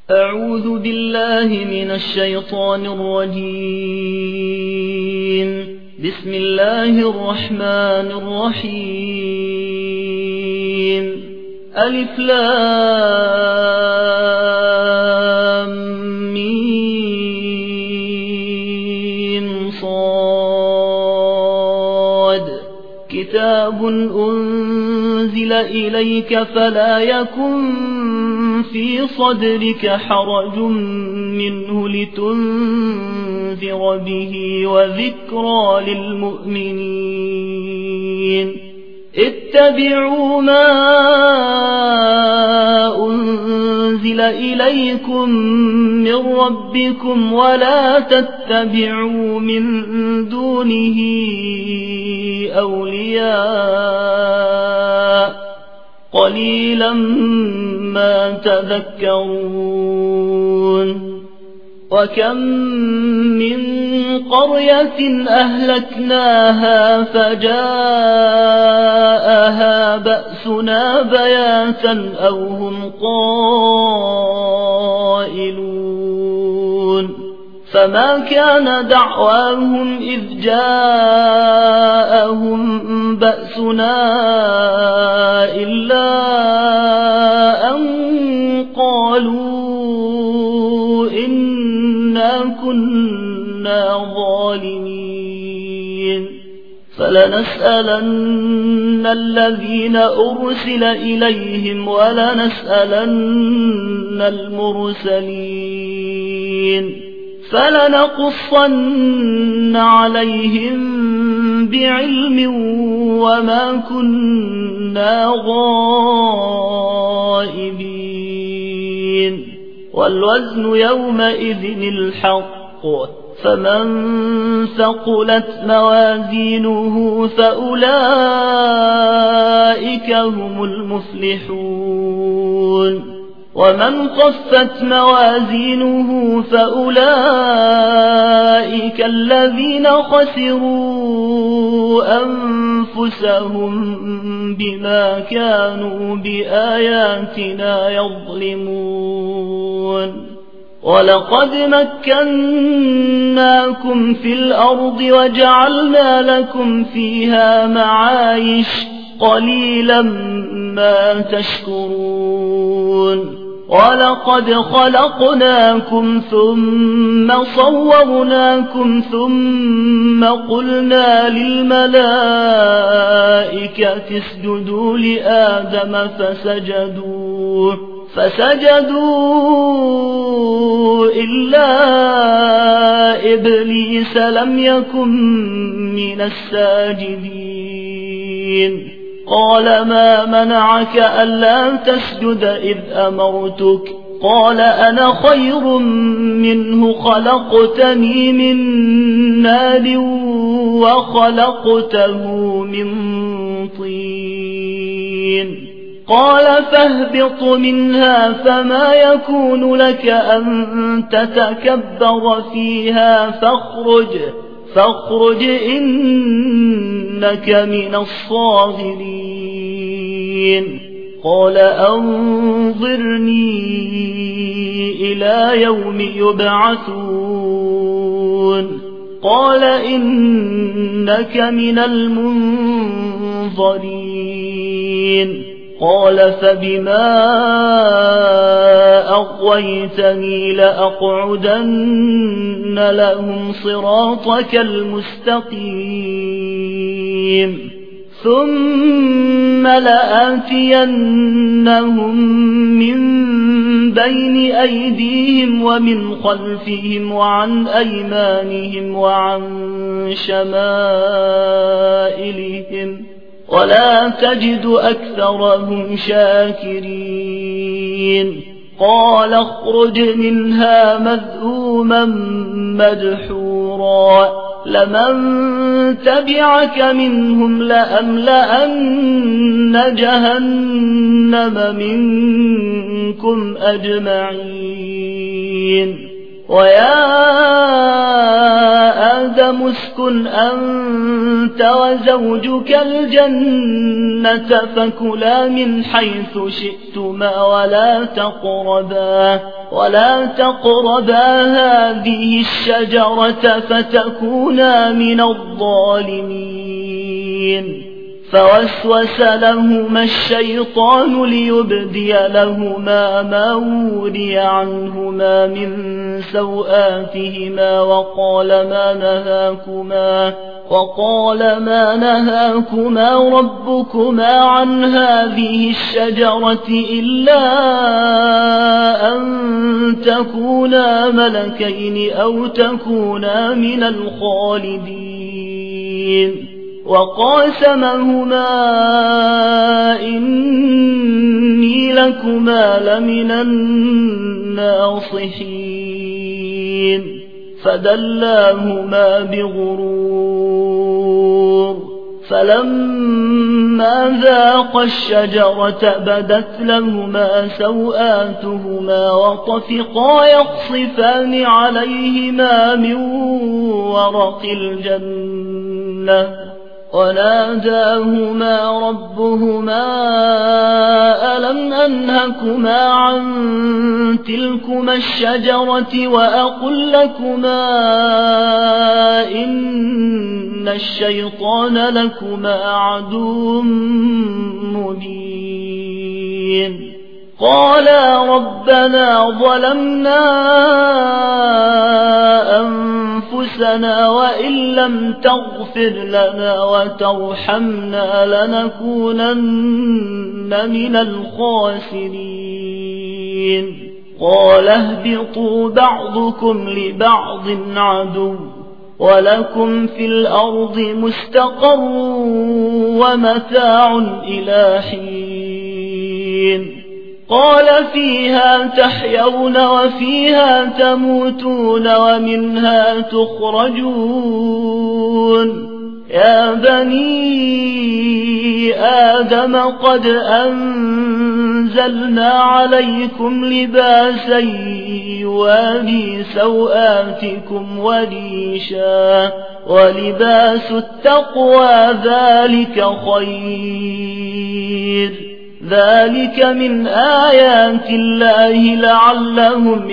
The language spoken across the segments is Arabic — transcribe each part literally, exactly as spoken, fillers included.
أعوذ بالله من الشيطان الرجيم. بسم الله الرحمن الرحيم. ألف لام ميم صاد. كتاب أنزل إليك فلا يكن في صدرك حرج منه لتنذر به وذكرى للمؤمنين. اتبعوا ما أنزل إليكم من ربكم ولا تتبعوا من دونه أولياء قليلا ما تذكرون. وكم من قرية أهلكناها فجاءها بأسنا بياتا أو هم قائلون. فما كان دعواهم إذ جاءهم بأسنا إلا أن قالوا إنا كنا ظالمين. فلنسألن الذين أرسل إليهم ولنسألن المرسلين. فلنقصن عليهم بعلم وما كنا غائبين. والوزن يومئذ الحق. فمن ثقلت موازينه فأولئك هم المفلحون. ومن خفت موازينه فأولئك الذين خسروا أنفسهم بما كانوا بآياتنا يظلمون. ولقد مكناكم في الأرض وجعلنا لكم فيها معايش قليلا ما تشكرون. ولقد خلقناكم ثم صورناكم ثم قلنا للملائكة اسجدوا لآدم فسجدوا فسجدوا إلا إبليس لم يكن من الساجدين. قال ما منعك ألا تسجد إذ أمرتك؟ قال أنا خير منه خلقتني من نار وخلقته من طين. قال فاهبط منها فما يكون لك أن تتكبر فيها فاخرج فاخرج إنك من الصاغرين. قال أنظرني إلى يوم يبعثون. قال إنك من المنظرين. قال فبما أغويتني لأقعدن لهم صراطك المستقيم ثم لآتينهم من بين أيديهم ومن خلفهم وعن أيمانهم وعن شمائلهم ولا تجد أكثرهم شاكرين. قال اخرج منها مذءوما مدحورا لمن تبعك منهم لأملأن جهنم منكم أجمعين. ويا آدم اسكن أنت وزوجك الجنة فكلا من حيث شئتما ولا تقربا ولا تقربا هذه الشجرة فتكونا من الظالمين. فوسوس لهما الشيطان ليبدي لهما ما وري عنهما من سوآتهما وقال ما نهاكما وقال ما نهاكما ربكما عن هذه الشجرة إلا أن تكونا ملكين أو تكونا من الخالدين. وقاسمهما إني لكما لمن الناصحين فدلاهما بغرور فلما ذاقا الشجرة بدت لهما سوآتهما وطفقا يخصفان عليهما من ورق الجنة وناداهما ربهما ألم أنهكما عن تلكما الشجرة وأقل لكما إن الشيطان لكما عدو مبين. قالا ربنا ظلمنا أنفسنا وإن لم تغفر لنا وترحمنا لنكونن من الخاسرين. قال اهبطوا بعضكم لبعض عدو ولكم في الأرض مستقر ومتاع إلى حين. قال فيها تحيون وفيها تموتون ومنها تخرجون. يا بني آدم قد أنزلنا عليكم لباسا يواري سوآتكم وريشا ولباس التقوى ذلك خير ذلك من آيات الله لعلهم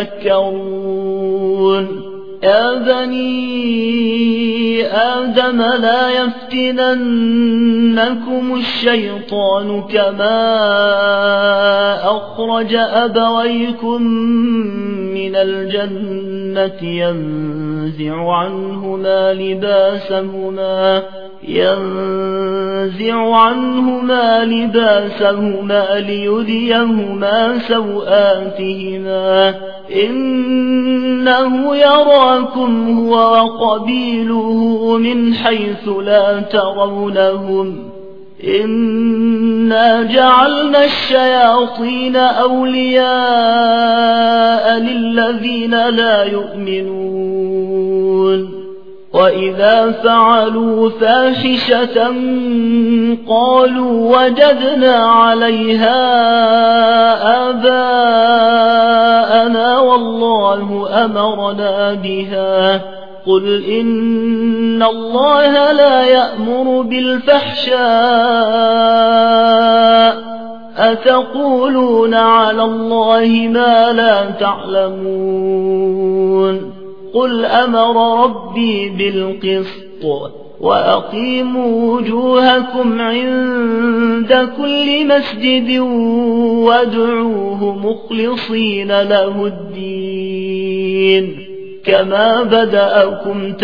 يذكرون. يا بني آدم لا يفتننكم الشيطان كما أخرج أبويكم من الجنة ينزع عنهما لباسهما ينزع عنهما لباسهما ليريهما سوآتهما إنه يراكم هو وقبيله من حيث لا ترونهم إنا جعلنا الشياطين أولياء للذين لا يؤمنون. وإذا فعلوا فاحشة قالوا وجدنا عليها آباءنا والله أمرنا بها قل إن الله لا يأمر بالفحشاء أتقولون على الله ما لا تعلمون. قل أمر ربي بالقسط وأقيموا وجوهكم عند كل مسجد وادعوه مخلصين له الدين كما بدأكم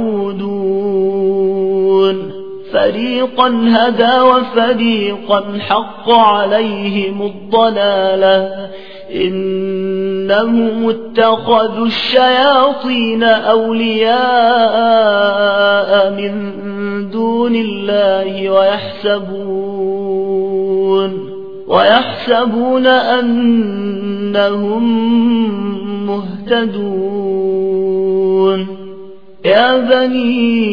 تعودون. فريقا هدى وفريقا حق عليهم الضلالة إنهم اتخذوا الشياطين أولياء من دون الله ويحسبون ويحسبون أنهم مهتدون. يا بني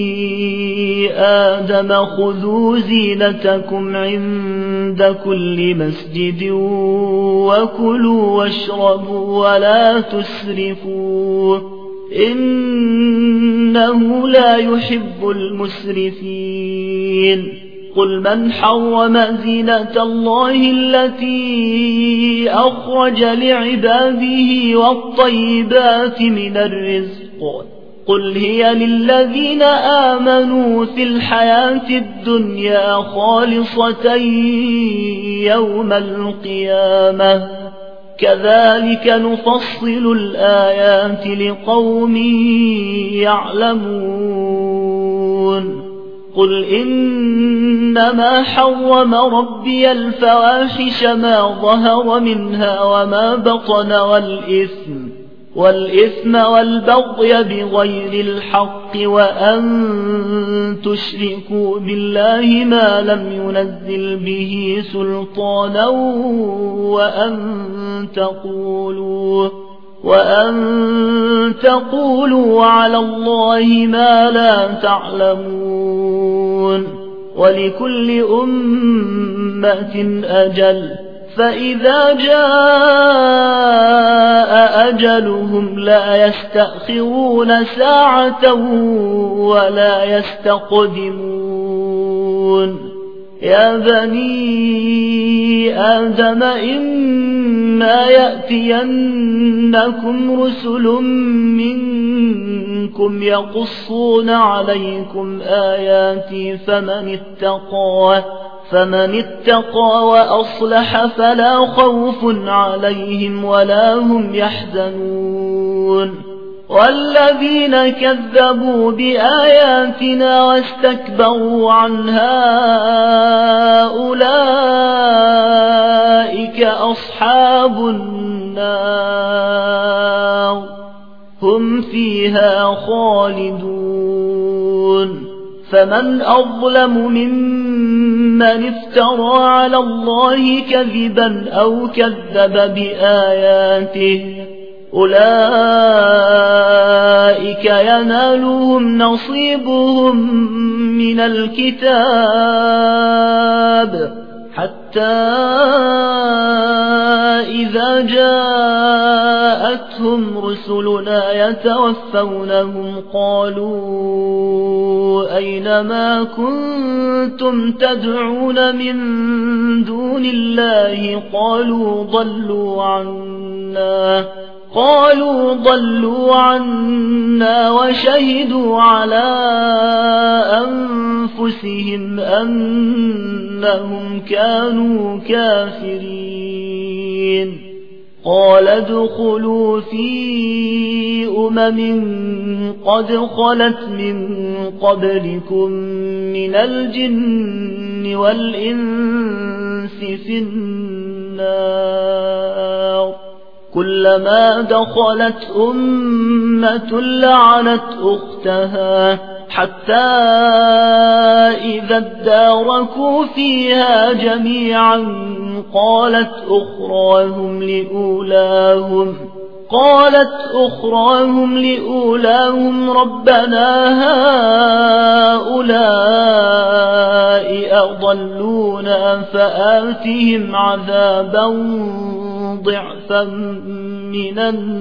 آدم خذوا زينتكم عند كل مسجد وكلوا واشربوا ولا تسرفوا إنه لا يحب المسرفين قل من حرم زينة الله التي أخرج لعباده والطيبات من الرزق قل هي للذين آمنوا في الحياة الدنيا خالصة يوم القيامة كذلك نفصل الآيات لقوم يعلمون قل إنما حرم ربي الفواحش ما ظهر منها وما بطن والإثم والإثم والبغي بغير الحق وأن تشركوا بالله ما لم ينزل به سلطانا وأن تقولوا وأن تقولوا على الله ما لا تعلمون ولكل أمة أجل فإذا جاء أجلهم لا يستأخرون ساعة ولا يستقدمون يا بني آدم إما يأتينكم رسل منكم يقصون عليكم آياتي فمن اتقى فمن اتقى وأصلح فلا خوف عليهم ولا هم يحزنون والذين كذبوا بآياتنا واستكبروا عنها أولئك أصحاب النار هم فيها خالدون فمن أظلم ممن افترى على الله كذبا أو كذب بآياته أولئك ينالهم نصيبهم من الكتاب حتى إذا جاءتهم رسلنا يتوفونهم قالوا أين ما كنتم تدعون من دون الله قالوا ضلوا عنا قالوا ضلوا عنا وشهدوا على أنفسهم أنهم كانوا كافرين قال ادخلوا في أمم قد خلت من قبلكم من الجن والإنس في النار كلما دخلت أمة لعنت أختها حتى إذا اداركوا فيها جميعا قالت أخراهم لأولاهم قالت أخراهم لأولاهم ربنا هؤلاء أضلونا فآتهم عذابا ضعفا من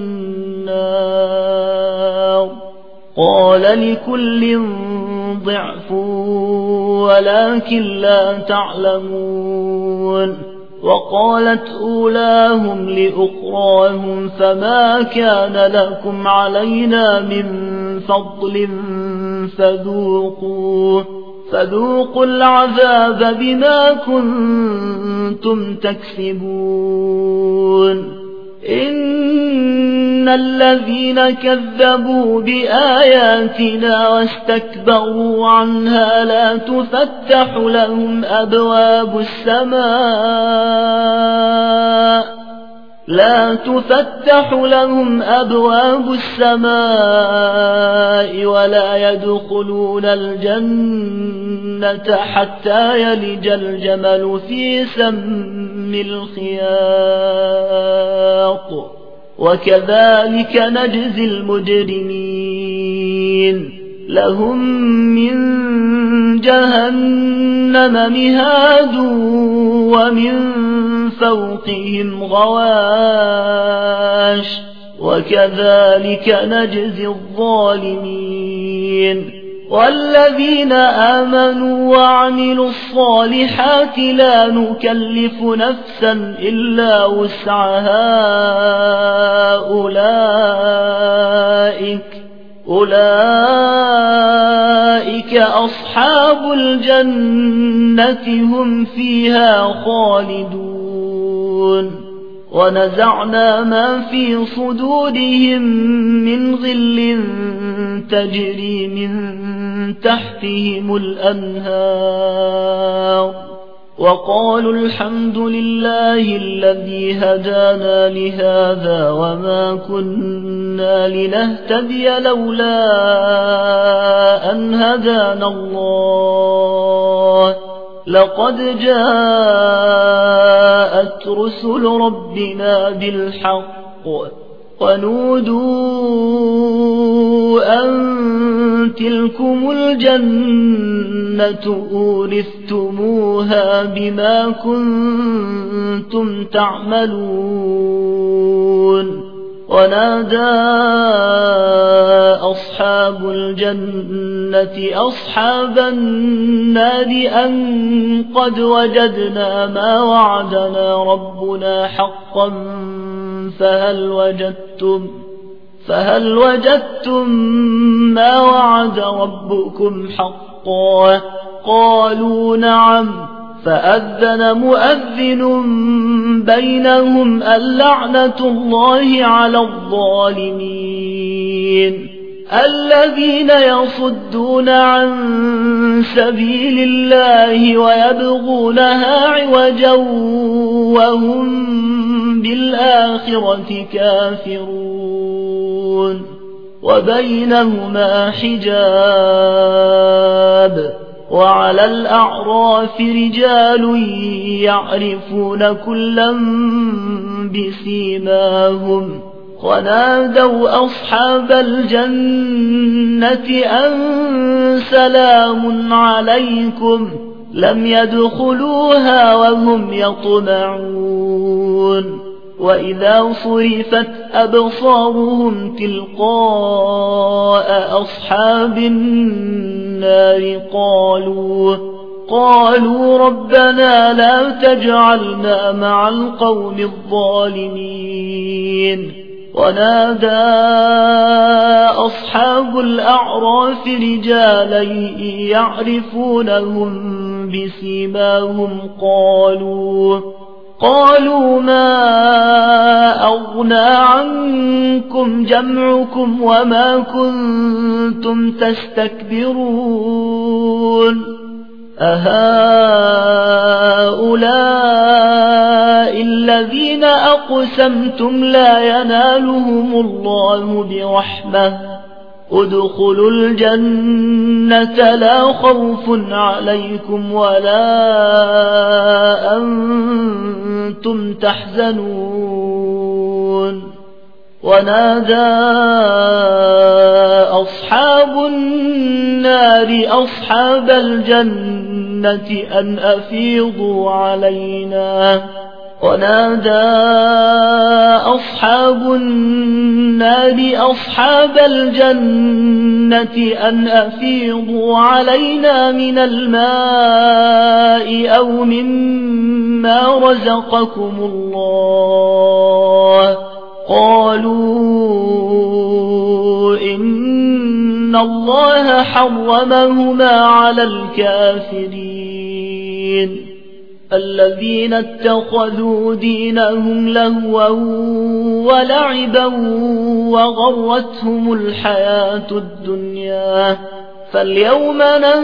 النار قال لكل ضعف ولكن لا تعلمون وقالت أولاهم لأخراهم فما كان لكم علينا من فضل فذوقوا فذوقوا العذاب بما كنتم تكسبون إن الذين كذبوا بآياتنا واستكبروا عنها لا تفتح لهم أبواب السماء لا تفتح لهم أبواب السماء ولا يدخلون الجنة حتى يلج الجمل في سم الخياط وكذلك نجزي المجرمين لهم من جهنم مهاد ومن فوقهم غواش وكذلك نجزي الظالمين والذين آمنوا وعملوا الصالحات لا نكلف نفسا إلا وسعها أولئك أولئك أصحاب الجنة هم فيها خالدون ونزعنا ما في صدورهم من غل تجري من تحتهم الأنهار وقالوا الحمد لله الذي هدانا لهذا وما كنا لنهتدي لولا أن هدانا الله لقد جاءت رسل ربنا بالحق ونودوا أن تلكم الجنة أورثتموها بما كنتم تعملون ونادى أصحاب الجنة أصحاب النار أن قد وجدنا ما وعدنا ربنا حقا فهل وجدتم فهل وجدتم ما وعد ربكم حقا قالوا نعم فأذن مؤذن بينهم اللعنة الله على الظالمين الذين يصدون عن سبيل الله ويبغونها عوجا وهم بالآخرة كافرون وبينهما حجاب وعلى الأعراف رجال يعرفون كلا بسيماهم ونادوا أصحاب الجنة أن سلام عليكم لم يدخلوها وهم يطمعون وإذا صرفت أبصارهم تلقاء أصحاب النار قالوا قالوا ربنا لا تجعلنا مع القوم الظالمين ونادى أصحاب الأعراف رجالا يعرفونهم بسيماهم قالوا قالوا ما أغنى عنكم جمعكم وما كنتم تستكبرون أهؤلاء الذين أقسمتم لا ينالهم الله برحمة ادخلوا الجنة لا خوف عليكم ولا أنتم تحزنون ونادى أصحاب النار أصحاب الجنة أن أفيضوا علينا ونادى أصحاب النار أصحاب الجنة أن أفيضوا علينا من الماء أو مما رزقكم الله قالوا إن الله حرمهما على الكافرين الذين اتخذوا دينهم لهوا ولعبا وغرتهم الحياة الدنيا فاليوم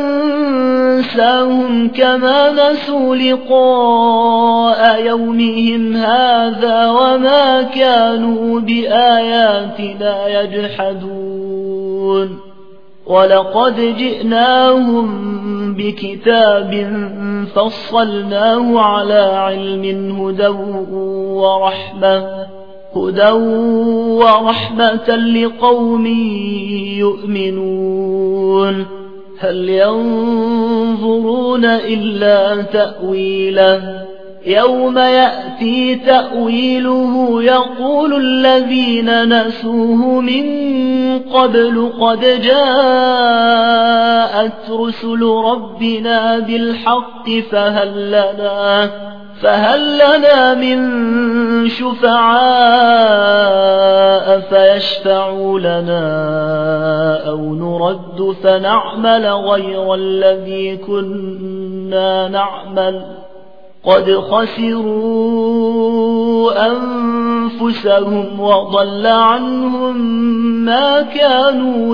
ننساهم كما نسوا لقاء يومهم هذا وما كانوا بآياتنا يجحدون ولقد جئناهم بكتاب فصلناه على علم هدى ورحمة هدى ورحمة لقوم يؤمنون هل ينظرون إلا تأويله يوم يأتي تأويله يقول الذين نسوه من قبل قد جاءت رسل ربنا بالحق فهل لنا فهل لنا من شفعاء فيشفعوا لنا أو نرد فنعمل غير الذي كنا نعمل قد خسروا أنفسهم وضل عنهم ما كانوا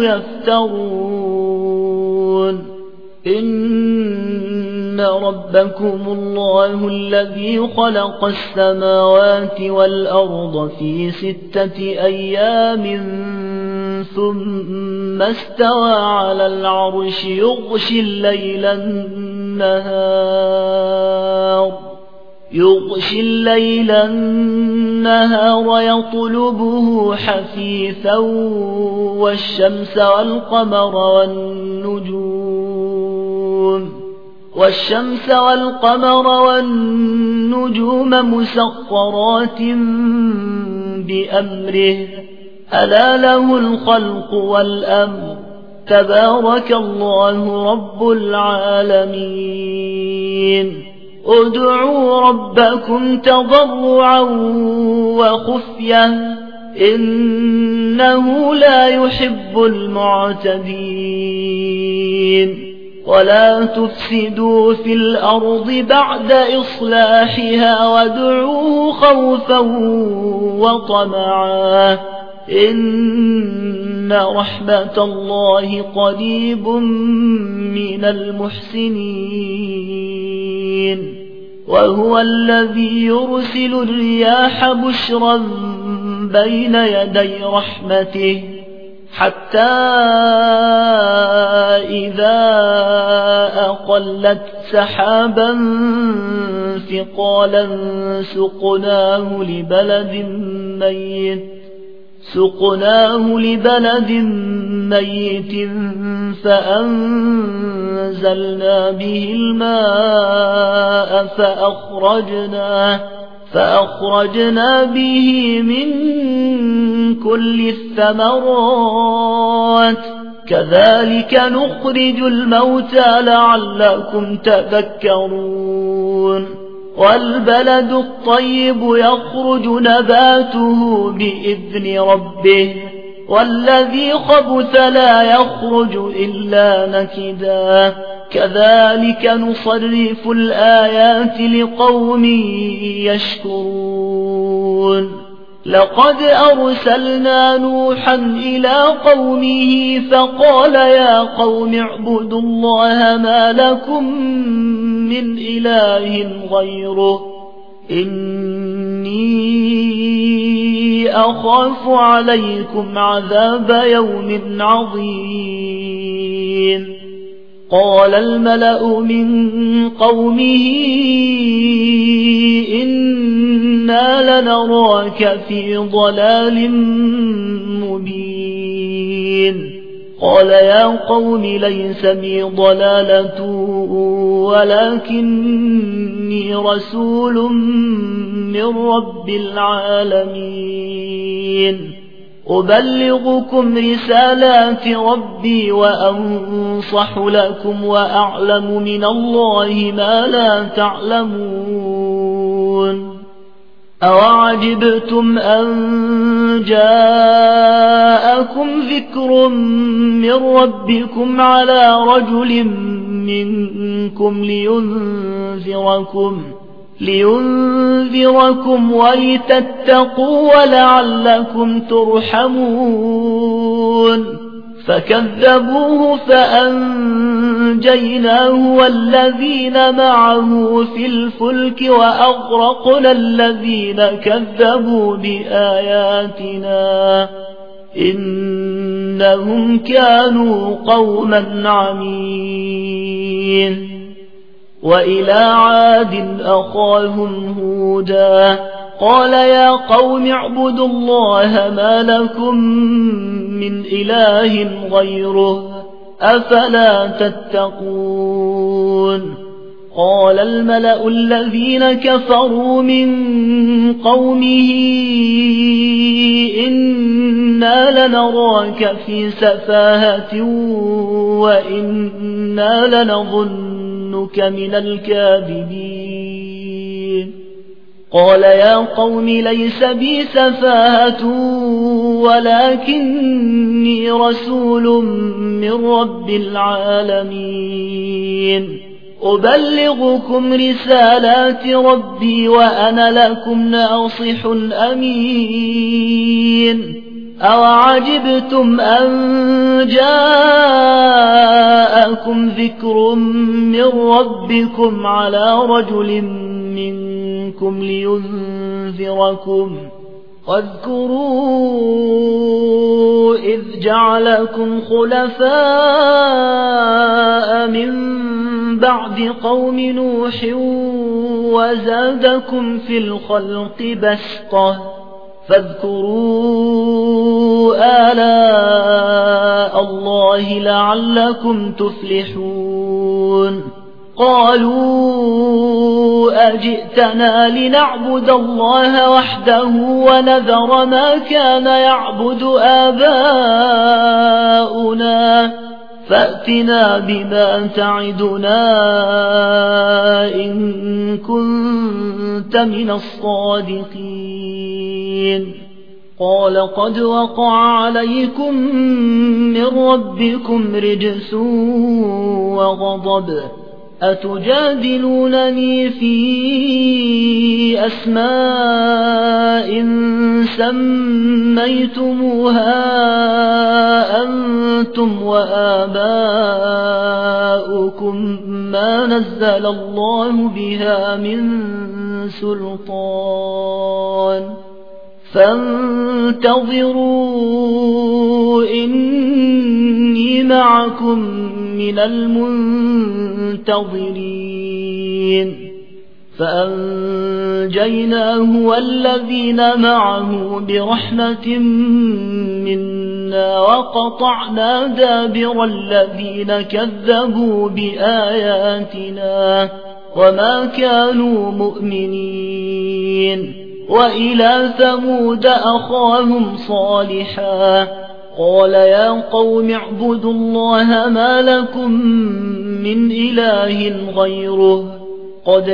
يفترون إن ربكم الله الذي خلق السماوات والأرض في ستة أيام ثم استوى على العرش يغشي الليل النهار يغشي الليل النهار يطلبه حثيثا والشمس والقمر والنجوم والشمس والقمر والنجوم مسخرات بأمره ألا له الخلق والأمر تبارك الله رب العالمين ادعوا ربكم تضرعا وخفية إنه لا يحب المعتدين ولا تفسدوا في الأرض بعد إصلاحها وادعوه خوفا وطمعا إن رحمة الله قريب من المحسنين وهو الذي يرسل الرياح بشرا بين يدي رحمته حتى إذا أقلت سحابا ثقالا سقناه لبلد ميت سقناه لبلد ميت فأنزلنا به الماء فأخرجنا فأخرجنا به من كل الثمرات كذلك نخرج الموتى لعلكم تذكرون والبلد الطيب يخرج نباته بإذن ربه والذي خبث لا يخرج إلا نكدا كذلك نصرف الآيات لقوم يشكرون لقد أرسلنا نوحا إلى قومه فقال يا قوم اعبدوا الله ما لكم من إله غيره إني أخاف عليكم عذاب يوم عظيم قال الملأ من قومه إنا لنراك في ضلال مبين قال يا قوم ليس بي ضلالة ولكني رسول من رب العالمين أبلغكم رسالات ربي وأنصح لكم وأعلم من الله ما لا تعلمون أوعجبتم أن جاءكم ذكر من ربكم على رجل منكم لينذركم لينذركم ولتتقوا ولعلكم ترحمون فكذبوه فأنجيناه والذين معه في الفلك وأغرقنا الذين كذبوا بآياتنا إنهم كانوا قوما عمين وإلى عاد أخاهم هودا قال يا قوم اعبدوا الله ما لكم من إله غيره أفلا تتقون قال الملأ الذين كفروا من قومه إنا لنراك في سفاهة وإنا لنظنك من الكاذبين قال يا قوم ليس بي سفاهة ولكني رسول من رب العالمين أبلغكم رسالات ربي وأنا لكم ناصح أمين أوعجبتم أن جاءكم ذكر من ربكم على رجل منكم لينذركم واذكروا إذ جعلكم خلفاء من بعد قوم نوح وزادكم في الخلق بسطة فاذكروا آلاء الله لعلكم تفلحون قالوا أجئتنا لنعبد الله وحده ونذر ما كان يعبد آباؤنا فأتنا بما تعدنا إن كنت من الصادقين قال قد وقع عليكم من ربكم رجس وغضب أتجادلونني في أسماء سميتموها أنتم وآباؤكم ما نزل الله بها من سلطان فانتظروا إني معكم من المنتظرين فأنجيناه والذين معه برحمة منا وقطعنا دابر الذين كذبوا بآياتنا وما كانوا مؤمنين وإلى ثمود أخاهم صالحا قال يا قوم اعبدوا الله ما لكم من إله غيره قد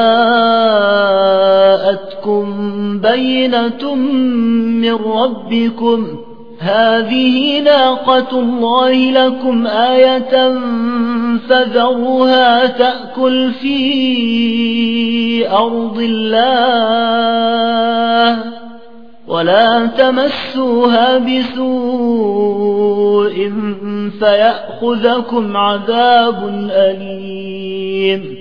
جاءتكم بينة من ربكم هذه ناقة الله لكم آية فذروها تأكل في أرض الله ولا تمسوها بسوء فيأخذكم عذاب أليم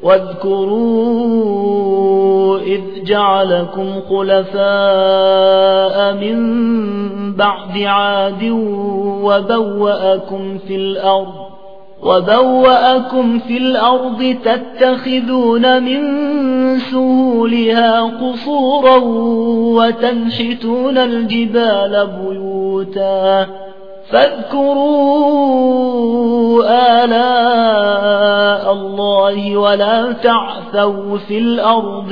واذكروا إذ جعلكم خلفاء من بعد عاد وبوأكم في الأرض وبوأكم في الأرض تتخذون من سهولها قصورا وتنحتون الجبال بيوتا فاذكروا آلاء الله ولا تعثوا في الأرض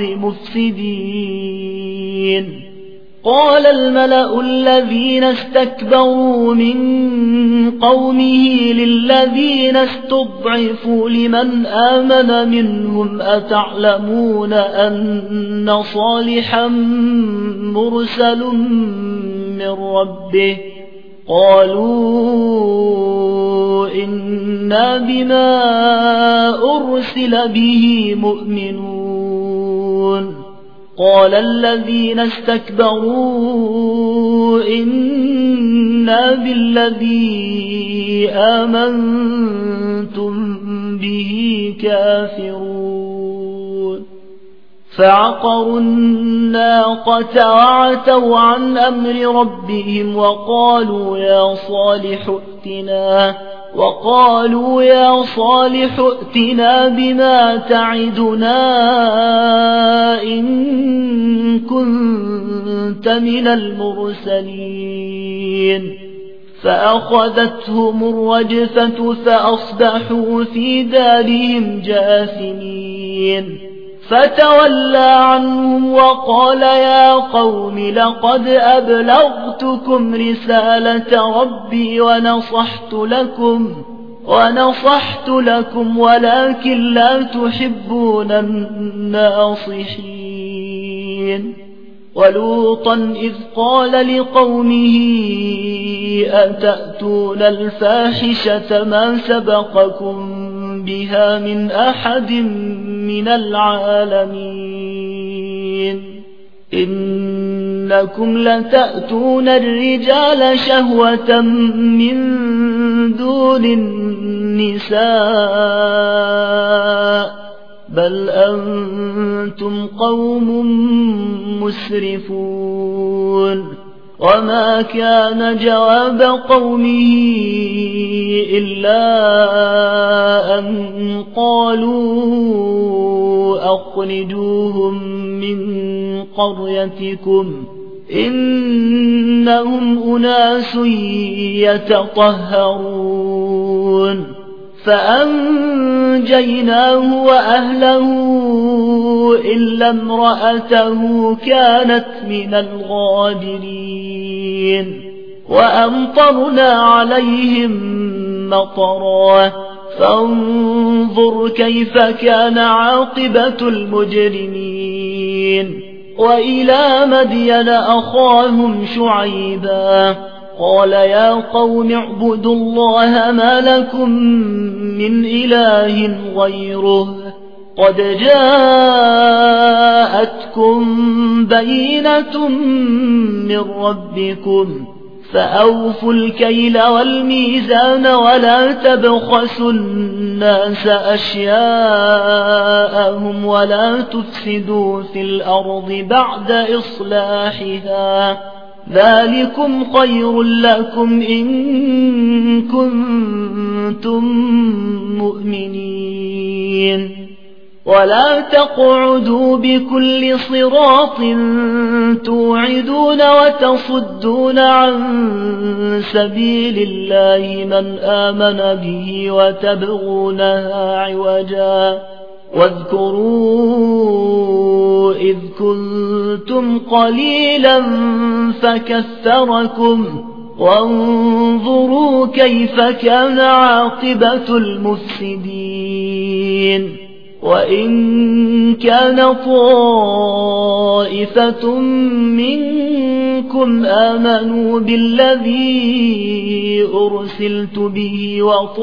مفسدين قال الملأ الذين استكبروا من قومه للذين استضعفوا لمن آمن منهم أتعلمون أن صالحا مرسل من ربه قالوا إنا بما أرسل به مؤمنون قال الذين استكبروا إنا بالذي آمنتم به كافرون فعقروا الناقة وعتوا عن أمر ربهم وقالوا يا صالح ائتنا وقالوا يا صالح ائتنا بما تعدنا إن كنت من المرسلين فأخذتهم الرجفة فأصبحوا في دارهم جاثمين فتولى عنهم وقال يا قوم لقد أبلغتكم رسالة ربي ونصحت لكم ونصحت لكم ولكن لا تحبون الناصحين ولوطا إذ قال لقومه أتأتون الفاحشة ما سبقكم بها من أحد من العالمين إنكم لتأتون الرجال شهوة من دون النساء بل أنتم قوم مسرفون وما كان جواب قومه إلا أن قالوا أخرجوهم من قريتكم إنهم أناس يتطهرون فأنجيناه وأهله إلا امرأته كانت من الغابرين وأمطرنا عليهم مطرا فانظر كيف كان عاقبة المجرمين وإلى مدين أخاهم شعيبا قال يا قوم اعبدوا الله ما لكم من إله غيره قد جاءتكم بينة من ربكم فأوفوا الكيل والميزان ولا تبخسوا الناس أشياءهم ولا تفسدوا في الأرض بعد إصلاحها ذلكم خير لكم إن كنتم مؤمنين ولا تقعدوا بكل صراط توعدون وتصدون عن سبيل الله من آمن به وتبغونها عوجا واذكروا إذ كنتم قليلا فكثركم وانظروا كيف كان عاقبة المفسدين وإن كان طائفة منكم آمنوا بالذي أرسلت به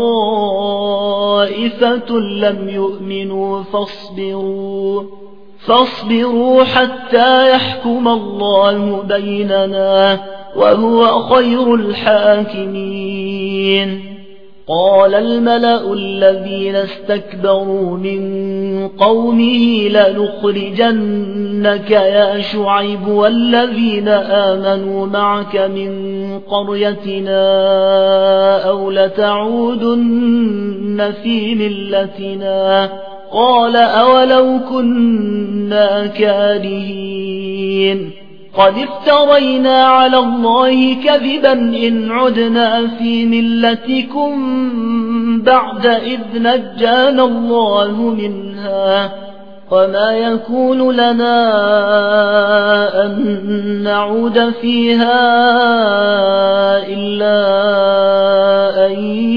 وطائفة لم يؤمنوا فاصبروا فاصبروا حتى يحكم الله بيننا وهو خير الحاكمين قال الملأ الذين استكبروا من قومه لنخرجنك يا شعيب والذين آمنوا معك من قريتنا أو لتعودن في ملتنا قال أولو كنا كارهين قد افترينا على الله كذبا إن عدنا في ملتكم بعد إذ نجانا الله منها وما يكون لنا أن نعود فيها إلا أن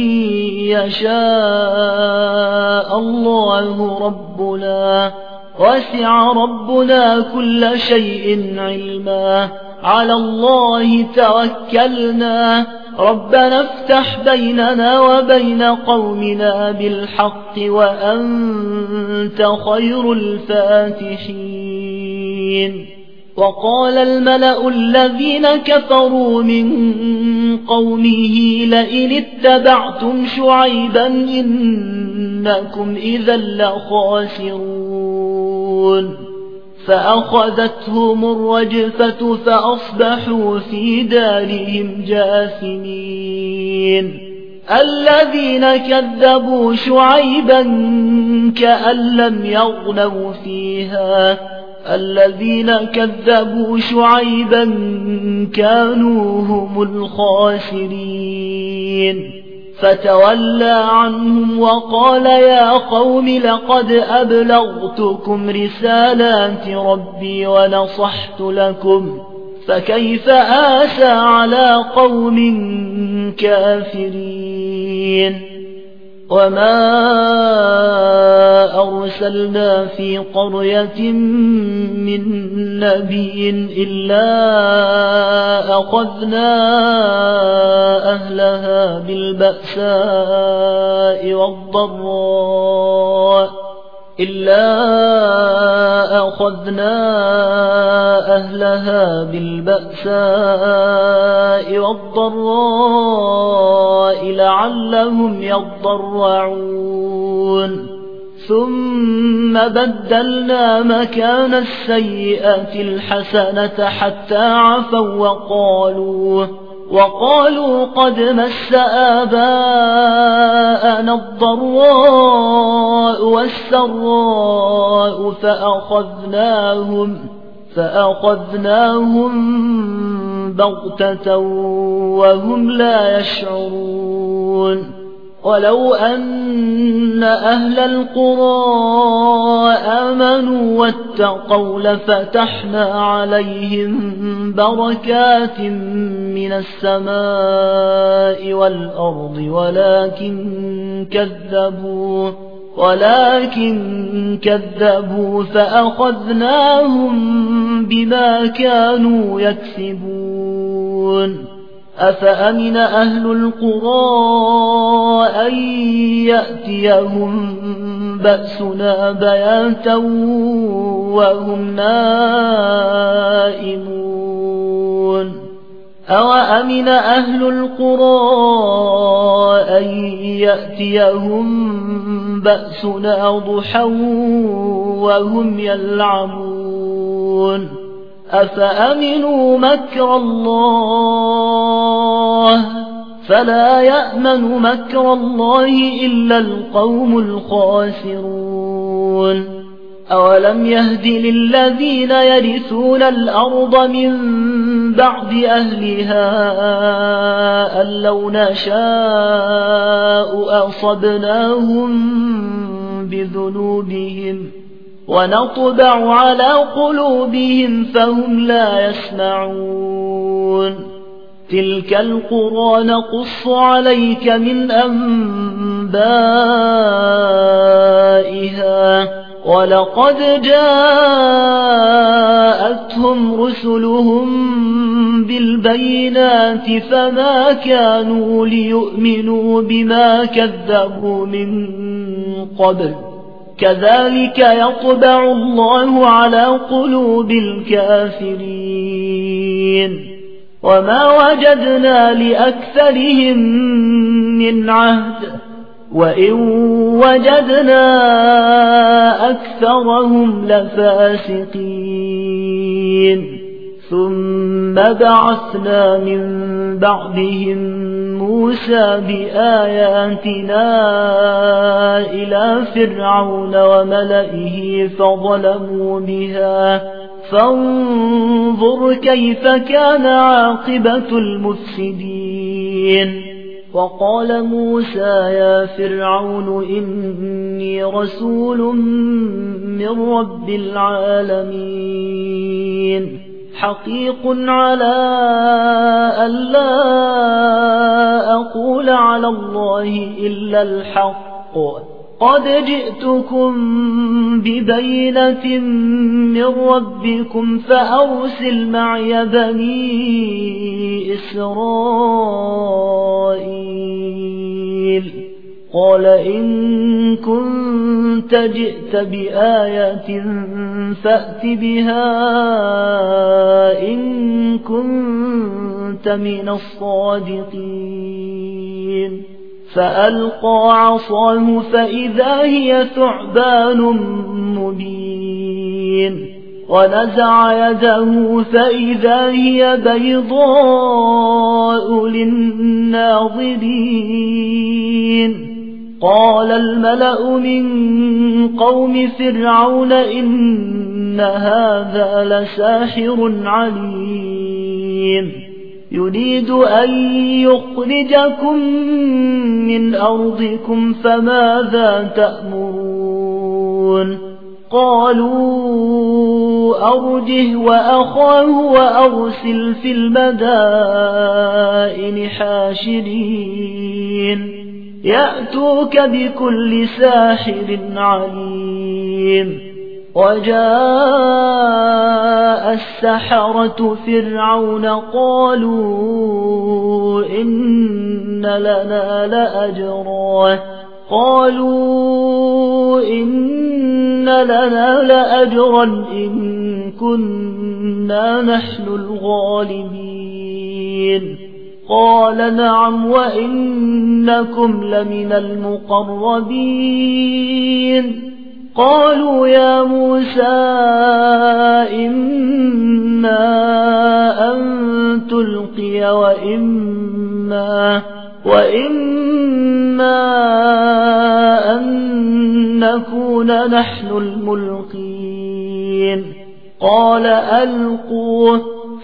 يشاء الله ربنا وسع ربنا كل شيء علما على الله توكلنا ربنا افتح بيننا وبين قومنا بالحق وأنت خير الفاتحين وقال الملأ الذين كفروا من قومه لئن اتبعتم شعيبا إنكم إذا لخاسرون فأخذتهم الرجفة فأصبحوا في دارهم جاثمين الذين كذبوا شعيبا كأن لم يغنوا فيها الذين كذبوا شعيبا كانوا هم الخاسرين فتولى عنهم وقال يا قوم لقد أبلغتكم رسالات ربي ونصحت لكم فكيف آسى على قوم كافرين وما أرسلنا في قرية من نبي إلا أخذنا أهلها بالبأساء والضراء إلا أخذنا أهلها بالبأساء والضراء لعلهم يضرعون ثم بدلنا مكان السيئة الحسنة حتى عفوا وقالوا وقالوا قد مس آباءنا الضراء والسراء فأخذناهم فأخذناهم بغتة وهم لا يشعرون ولو أن أهل القرى آمنوا واتقوا لفتحنا عليهم بركات من السماء والأرض ولكن كذبوا ولكن كذبوا فأخذناهم بما كانوا يكسبون أفأمن أهل القرى أن يأتيهم بأسنا بياتا وهم نائمون أوأمن أهل القرى أن يأتيهم بأسنا ضحى وهم يلعبون أفأمنوا مكر الله فلا يأمن مكر الله إلا القوم الخاسرون أولم يهد للذين يرثون الأرض من بعد أهلها أن لو نشاء أصبناهم بذنوبهم ونطبع على قلوبهم فهم لا يسمعون تلك القرى نقص عليك من أنبائها ولقد جاءتهم رسلهم بالبينات فما كانوا ليؤمنوا بما كذبوا من قبل كذلك يطبع الله على قلوب الكافرين وما وجدنا لأكثرهم من عهد وإن وجدنا أكثرهم لفاسقين ثم بعثنا من بعدهم موسى بآياتنا إلى فرعون وملئه فظلموا بها فانظر كيف كان عاقبة المفسدين وقال موسى يا فرعون إني رسول من رب العالمين حقيق على ألا أقول على الله إلا الحق قد جئتكم ببينة من ربكم فأرسل معي بني إسرائيل قال إن كنت جئت بآية فأت بها إن كنت من الصادقين فألقى عصاه فإذا هي ثعبان مبين ونزع يده فإذا هي بيضاء للناظرين قال الملأ من قوم فرعون إن هذا لساحر عليم يريد أن يخرجكم من أرضكم فماذا تأمرون قالوا أرجه وأخاه وأرسل في المدائن حاشرين يأتوك بكل ساحر عليم وجاء السحرة فرعون قالوا إن لنا لأجرا قالوا إن لنا لأجرا إن كنا نحن الغالبين قال نعم وإنكم لمن المقربين قالوا يا موسى إما أن تلقي وإما, وإما أن نكون نحن الملقين قال ألقوه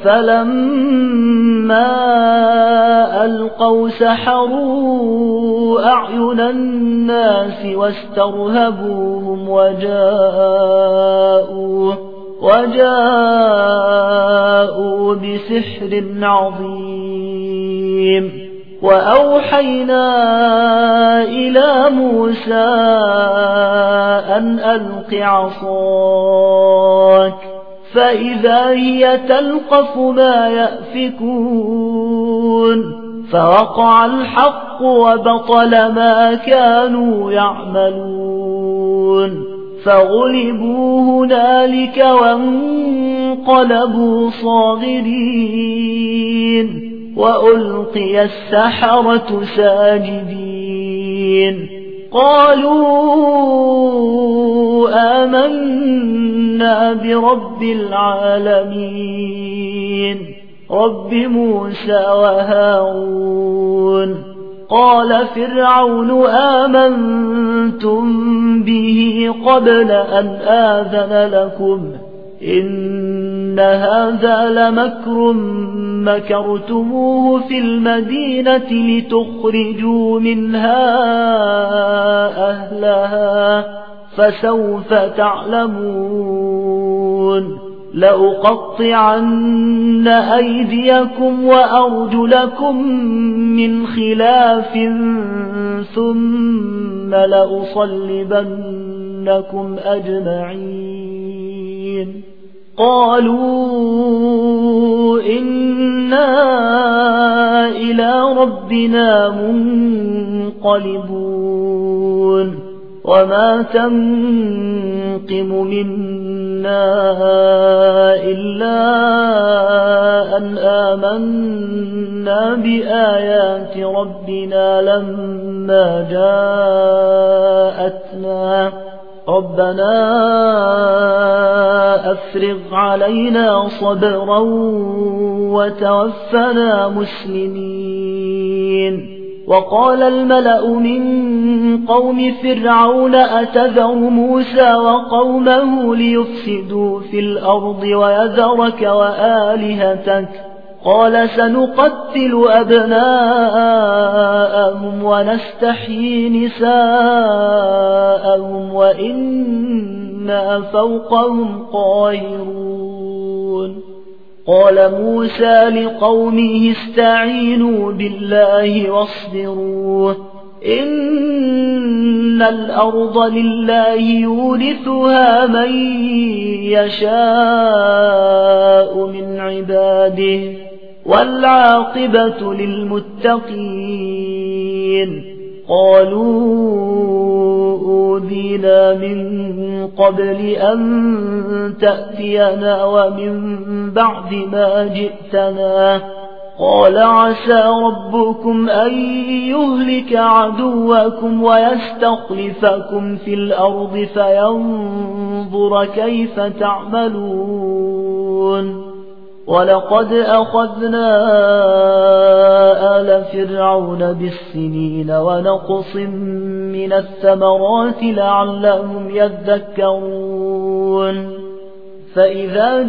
فلما ألقوا سحروا أعين الناس واسترهبوهم وجاءوا, وجاءوا بسحر عظيم وأوحينا إلى موسى أن ألق عصاك فإذا هي تلقف ما يأفكون فوقع الحق وبطل ما كانوا يعملون فغلبوا هنالك وانقلبوا صاغرين وألقي السحرة ساجدين قالوا آمنا برب العالمين رب موسى وهارون قال فرعون آمنتم به قبل أن آذن لكم إن هذا لمكر مكرتموه في المدينة لتخرجوا منها أهلها فسوف تعلمون لأقطعن أيديكم وأرجلكم من خلاف ثم لأصلبنكم أجمعين قالوا إنا إلى ربنا منقلبون وما تنقم منا إلا أن آمنا بآيات ربنا لما جاءتنا ربنا أفرغ علينا صبرا وتوفنا مسلمين وقال الملأ من قوم فرعون أتذر موسى وقومه ليفسدوا في الأرض ويذرك وآلهتك قال سنقتل أبناءهم ونستحيي نساءهم وإنا فوقهم قاهرون قال موسى لقومه استعينوا بالله واصبروا إن الأرض لله يورثها من يشاء من عباده والعاقبة للمتقين قالوا أوذينا من قبل أن تأتينا ومن بعد ما جئتنا قال عسى ربكم أن يهلك عدوكم ويستخلفكم في الأرض فينظر كيف تعملون ولقد أخذنا آل فرعون بالسنين ونقص من الثمرات لعلهم يذكرون فإذا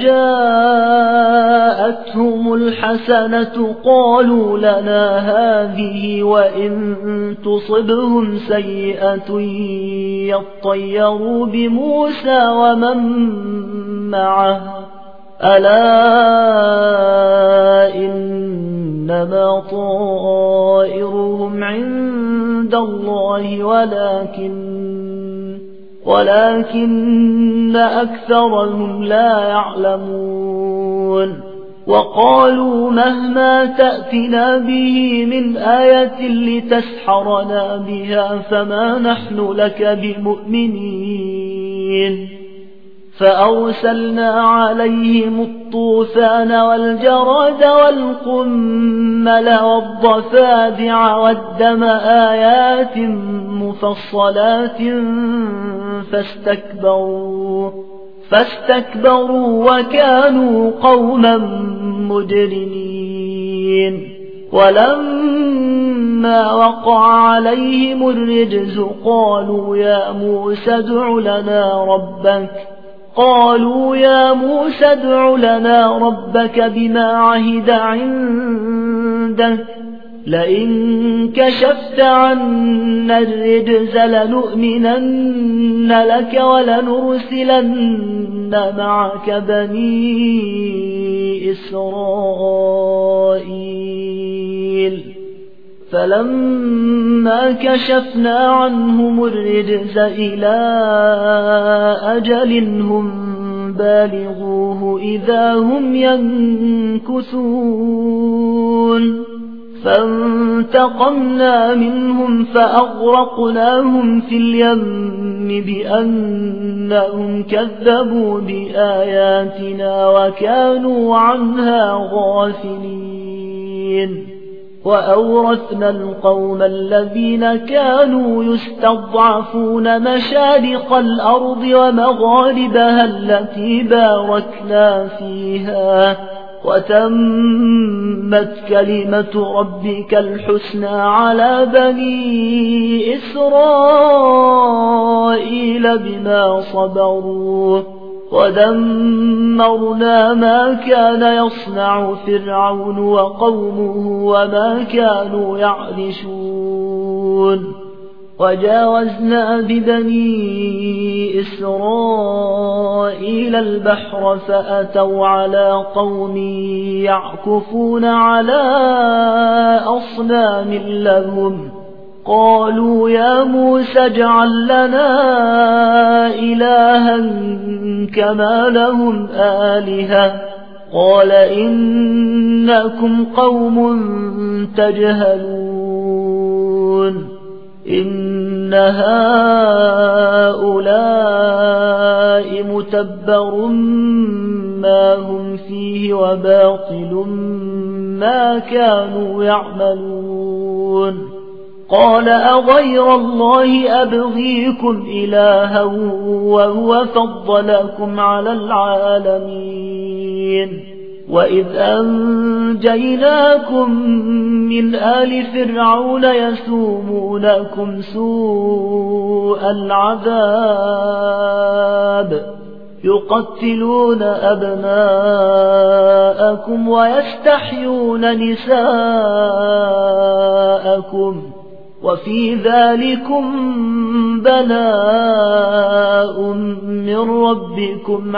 جاءتهم الحسنة قالوا لنا هذه وإن تصبهم سيئة يطيروا بموسى ومن معه ألا إنما طائرهم عند الله ولكن ولكن أكثرهم لا يعلمون وقالوا مهما تأتنا به من آية لتسحرنا بها فما نحن لك بمؤمنين فأرسلنا عليهم الطوفان والجراد والقمل والضفادع والدم آيات مفصلات فاستكبروا فاستكبروا وكانوا قوما مجرمين ولما وقع عليهم الرجز قالوا يا موسى ادع لنا ربك قالوا يا موسى ادع لنا ربك بما عهد عندك لئن كشفت عنا الرجز لنؤمنن لك ولنرسلن معك بني إسرائيل فلما كشفنا عنهم الرجز إلى أجل هم بالغوه إذا هم ينكثون فانتقمنا منهم فأغرقناهم في اليم بأنهم كذبوا بآياتنا وكانوا عنها غافلين وأورثنا القوم الذين كانوا يستضعفون مشارق الأرض ومغاربها التي باركنا فيها وتمت كلمة ربك الحسنى على بني إسرائيل بما صبروا ودمرنا ما كان يصنع فرعون وقومه وما كانوا يعرشون وجاوزنا ببني إسرائيل البحر فأتوا على قوم يعكفون على أصنام لهم قالوا يا موسى اجعل لنا إلها كما لهم آلهة قال إنكم قوم تجهلون إن هؤلاء متبر ما هم فيه وباطل ما كانوا يعملون قال أغير الله أبغيكم إلها وهو فضلكم على العالمين وإذ أنجيناكم من آل فرعون يسومونكم سوء العذاب يقتلون أبناءكم ويستحيون نساءكم وفي ذلكم بلاء من ربكم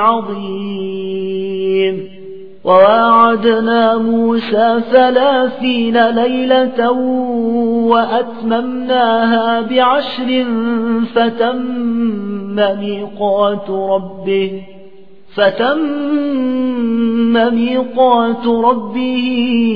عظيم وواعدنا موسى ثلاثين ليلة وأتممناها بعشر فتم ميقات ربه فتم ميقات ربه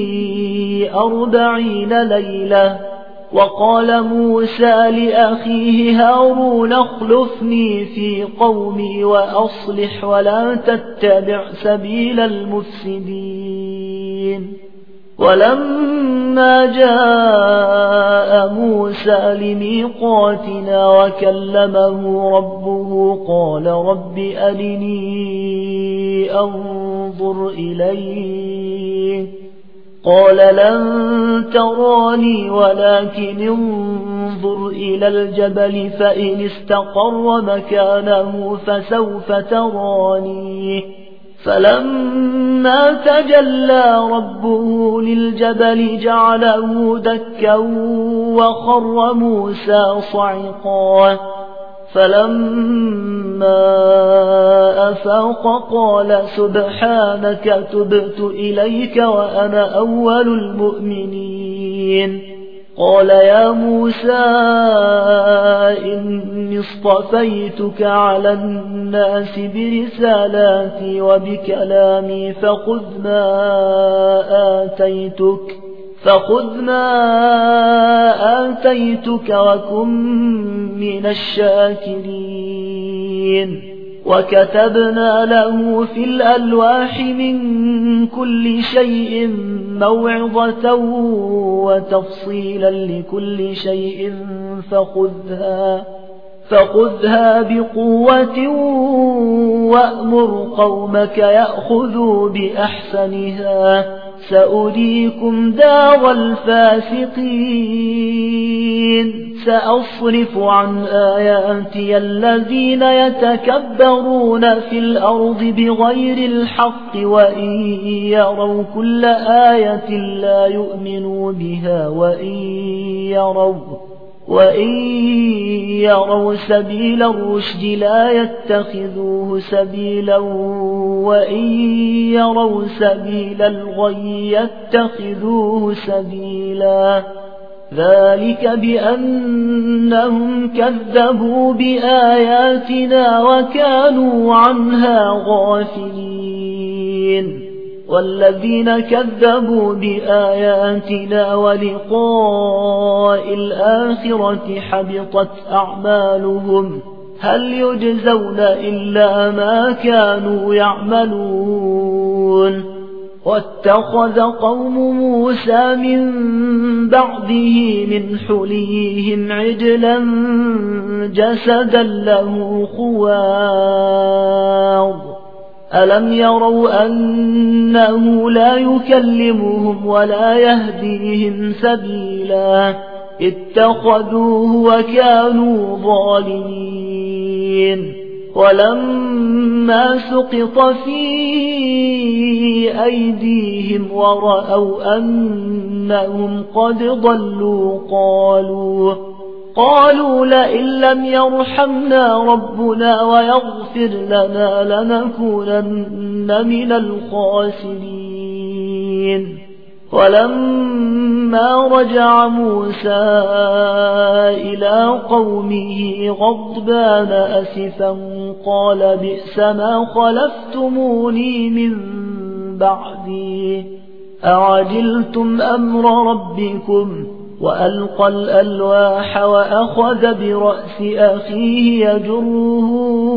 أربعين ليلة وقال موسى لأخيه هارون اخلفني في قومي وأصلح ولا تتبع سبيل المفسدين ولما جاء موسى لميقاتنا وكلمه ربه قال رب أرني أنظر إليك قال لن تراني ولكن انظر إلى الجبل فإن استقر مكانه فسوف تراني فلما تجلى ربه للجبل جعله دكا وخر موسى صعقا فلما أفاق قال سبحانك تبت إليك وأنا أول المؤمنين قال يا موسى إني اصطفيتك على الناس برسالاتي وبكلامي فخذ ما آتيتك فخذ ما آتيتك وكن من الشاكرين وكتبنا له في الألواح من كل شيء موعظة وتفصيلا لكل شيء فخذها فخذها بقوة وأمر قومك يأخذوا بأحسنها سأريكم دار الفاسقين سأصرف عن آياتي الذين يتكبرون في الأرض بغير الحق وإن يروا كل آية لا يؤمنوا بها وإن يروا وإن يروا سبيل الرشد لا يتخذوه سبيلا وإن يروا سبيل الغي يتخذوه سبيلا ذلك بأنهم كذبوا بآياتنا وكانوا عنها غافلين والذين كذبوا بآياتنا ولقاء الآخرة حبطت أعمالهم هل يجزون إلا ما كانوا يعملون واتخذ قوم موسى من بعده من حليهم عجلا جسدا له خوار ألم يروا أنه لا يكلمهم ولا يهديهم سبيلا اتخذوه وكانوا ظالمين ولما سقط في أيديهم ورأوا أنهم قد ضلوا قالوا قالوا لئن لم يرحمنا ربنا ويغفر لنا لنكونن من الخاسرين ولما رجع موسى إلى قومه غضبان أسفا قال بئس ما خلفتموني من بعدي أعجلتم أمر ربكم وألقى الألواح وأخذ برأس أخيه يجره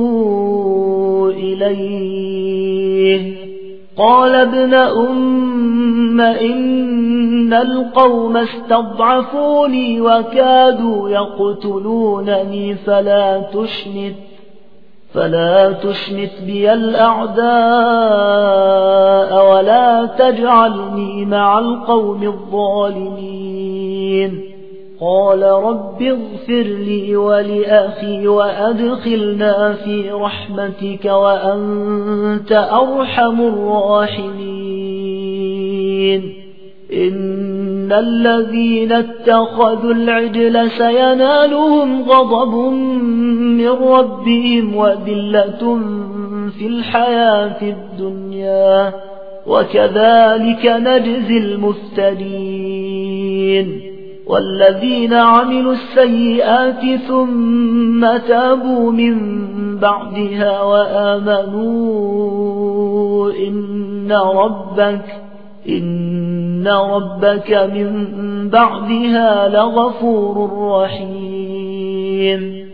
إليه قال ابن أم إن القوم استضعفوني وكادوا يقتلونني فلا تشمت فلا تشمت بي الأعداء ولا تجعلني مع القوم الظالمين قال رب اغفر لي ولأخي وأدخلنا في رحمتك وأنت أرحم الراحمين إن الذين اتخذوا العجل سينالهم غضب من ربهم وذلة في الحياة الدنيا وكذلك نجزي المفترين والذين عملوا السيئات ثم تابوا من بعدها وآمنوا إن ربك إن ربك من بعدها لغفور رحيم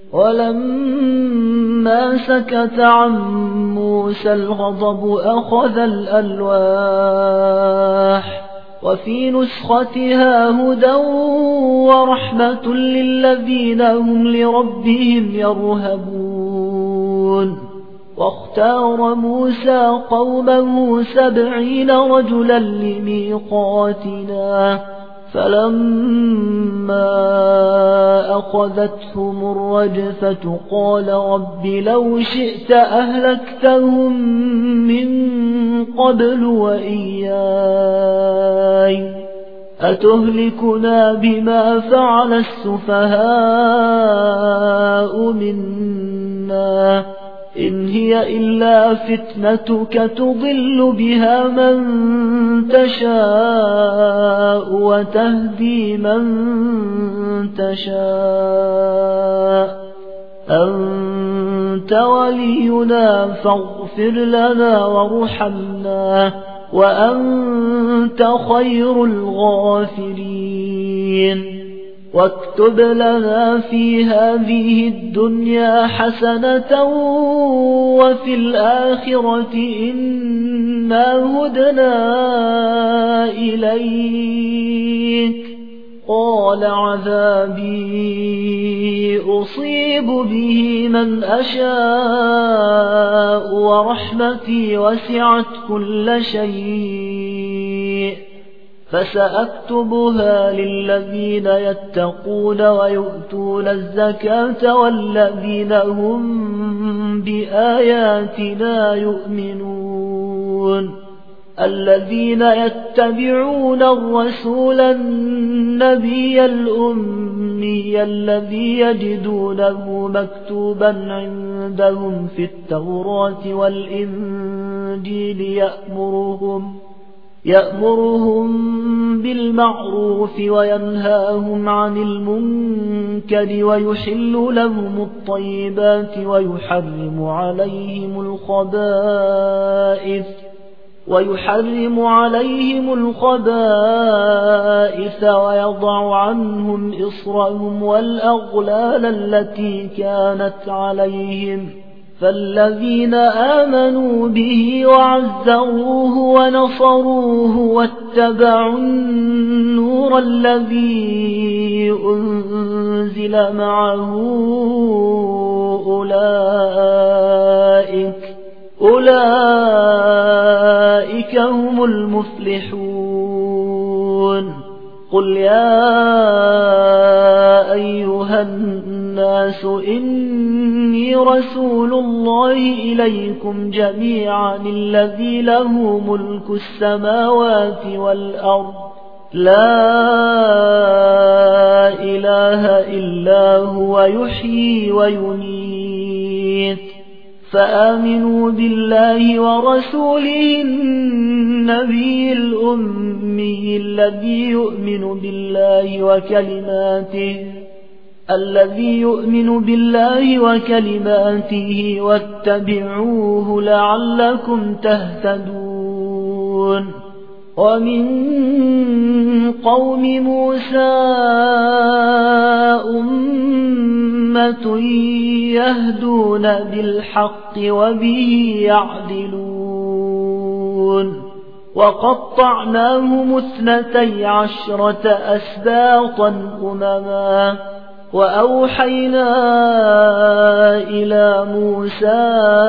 ولما سكت عن موسى الغضب أخذ الألواح وفي نسختها هدى ورحمة للذين هم لربهم يرهبون. واختار موسى قومه سبعين رجلا لميقاتنا فلما أخذتهم الرجفة قال رب لو شئت أهلكتهم من قبل وإياي أتهلكنا بما فعل السفهاء منا إن هي إلا فتنتك تضل بها من تشاء وتهدي من تشاء أنت ولينا فاغفر لنا وارحمنا وأنت خير الغافرين. واكتب لنا في هذه الدنيا حسنة وفي الآخرة إنا هدنا إليك قال عذابي أصيب به من أشاء ورحمتي وسعت كل شيء فسأكتبها للذين يتقون ويؤتون الزكاة والذين هم بآياتنا يؤمنون. الذين يتبعون الرسول النبي الأمي الذي يجدونه مكتوبا عندهم في التوراة والإنجيل يأمرهم يأمرهم بالمعروف وينهاهم عن المنكر ويحل لهم الطيبات ويحرم عليهم الخبائث ويحرم عليهم الخبائث ويضع عنهم إصرهم والأغلال التي كانت عليهم فالذين آمنوا به وعزروه ونصروه واتبعوا النور الذي أنزل معه أولئك أولئك هم المفلحون. قل يا أيها الناس إني رسول الله إليكم جميعا الذي له ملك السماوات والأرض لا إله إلا هو يحيي ويميت فآمنوا بالله ورسوله النبي الأمي الذي يؤمن بالله وكلماته الذي يؤمن بالله وكلماته واتبعوه لعلكم تهتدون. ومن قوم موسى أمة يهدون بالحق وبه يعدلون. وقطعناهم اثنتي عشرة أسباطا أمما وأوحينا إلى موسى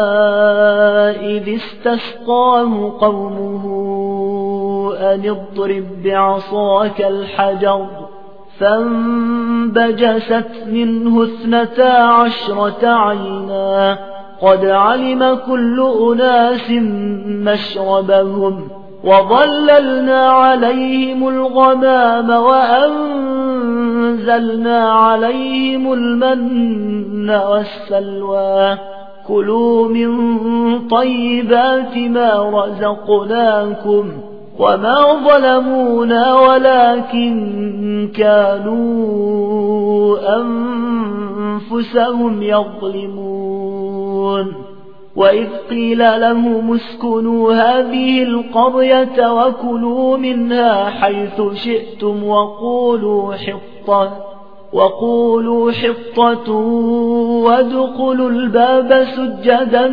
إذ استسقاه قومه أن اضرب بعصاك الحجر فانبجست منه اثنتا عشرة عينا قد علم كل أناس مشربهم وظللنا عليهم الغمام وأنزلنا عليهم المن والسلوى كلوا من طيبات ما رزقناكم وما ظلمونا ولكن كانوا أنفسهم يظلمون. وإذ قيل لهم اسكنوا هذه القرية وكلوا منها حيث شئتم وقولوا حطة وقولوا حطة وادخلوا الباب سجدا